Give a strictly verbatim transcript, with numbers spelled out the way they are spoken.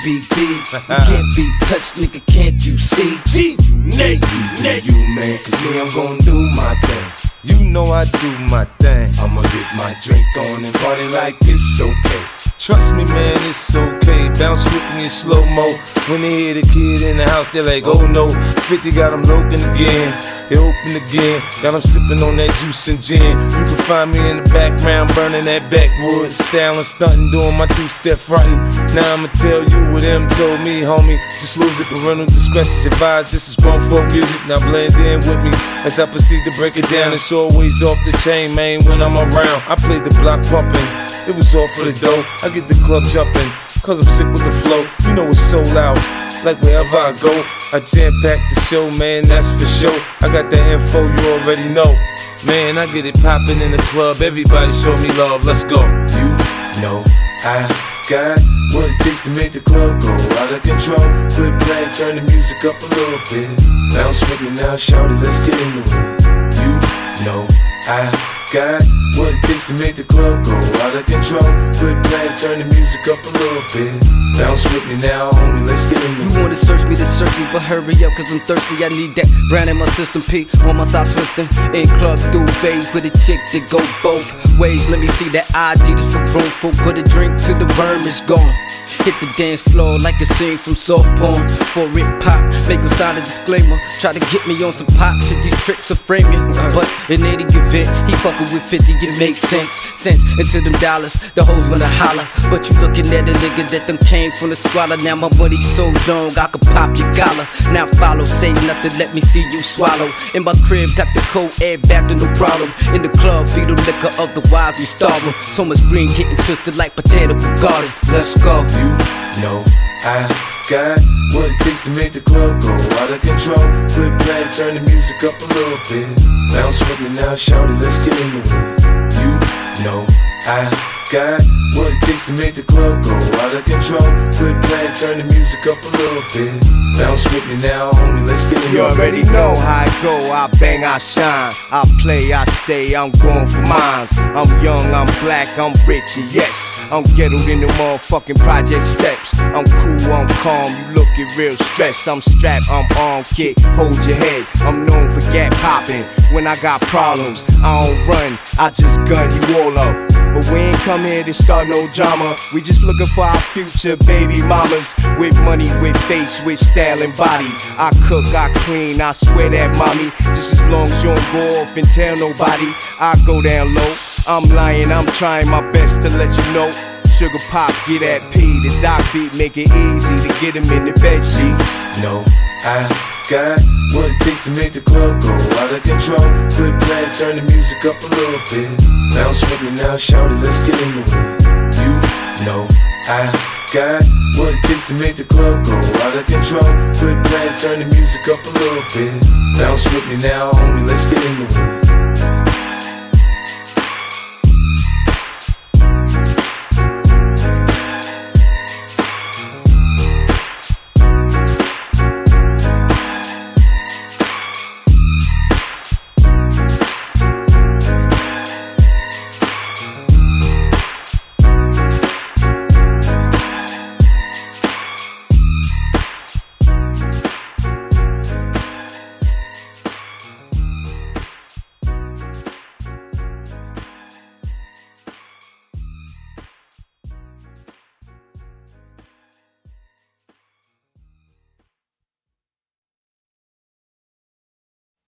be beat. You can't be touched, nigga, can't you see? G, Nate, Nate. You, man, cause me, I'm gon' do my thing. You know I do my thing. I'ma get my drink on and party like it's okay. Trust me, man, it's okay. Bounce with me in slow-mo. When they hear the kid in the house, they're like, oh no. fifty got them looking again. They open again. Got them sipping on that juice and gin. You can find me in the background, burning that backwood. Styling, stunting, doing my two-step frontin'. Now I'ma tell you what them told me, homie. Just lose it, parental discretion's advised. This is grown folk music, now blend in with me. As I proceed to break it down, it's always off the chain, man, when I'm around. I played the block pumping. It was all for the dough. I get the club jumping, cause I'm sick with the flow. You know it's so loud, like wherever I go. I jam-pack the show, man, that's for sure. I got the info, you already know. Man, I get it poppin' in the club. Everybody show me love, let's go. You know I got what it takes to make the club go out of control. Quit playing, turn the music up a little bit. Bounce with me now, shout it, let's get into it. You know I got what it takes to make the club go out of control. Quit playing, turn the music up a little bit. Bounce with me now, homie, let's get into it. You wanna search me to search me, but hurry up, cause I'm thirsty. I need that brand in my system, P on my side twisting. In club duvet with a chick that go both ways. Let me see that I D just for room for. Put a drink till the worm is gone. Hit the dance floor like a scene from soft porn. For it pop, make him sign a disclaimer. Try to get me on some pop shit, these tricks are framing. But in any event, he fucking with fifty, it makes sense. Sense into them dollars, the hoes wanna holler. But you looking at a nigga that done came from the squalor. Now my money's so long, I could pop your collar. Now follow, say nothing, let me see you swallow. In my crib, got the cold air back to no problem. In the club, feed the liquor, otherwise we starve them. So much green getting twisted like potato garden. Let's go. You know I got what it takes to make the club go out of control. Quit playing, turn the music up a little bit. Bounce with me now, shout it, let's get into it. You know I got what it takes to make the club go out of control. Quit playing, turn the music up a little bit. Bounce with me now, homie, let's get into it. You already know how I go, I bang, I shine. I play, I stay, I'm going for mines. I'm young, I'm black, I'm rich, and yes, I'm ghettoed in the motherfucking project steps. I'm cool, I'm calm, you looking real stressed. I'm strapped, I'm on kick, hold your head. I'm known for gap popping. When I got problems, I don't run, I just gun you all up. But we ain't come here to start no drama. We just looking for our future baby mamas. With money, with face, with style and body. I cook, I clean, I swear that mommy. Just as long as you don't go off and tell nobody, I go down low. I'm lying, I'm trying my best to let you know. Sugar pop, get that P, the doc beat, make it easy to get him in the bed sheets. No, I got what it takes to make the club go out of control. Quit playing, turn the music up a little bit. Bounce with me now, shout it, let's get into it. You know I got what it takes to make the club go out of control. Quit playing, turn the music up a little bit. Bounce with me now, homie, let's get into it.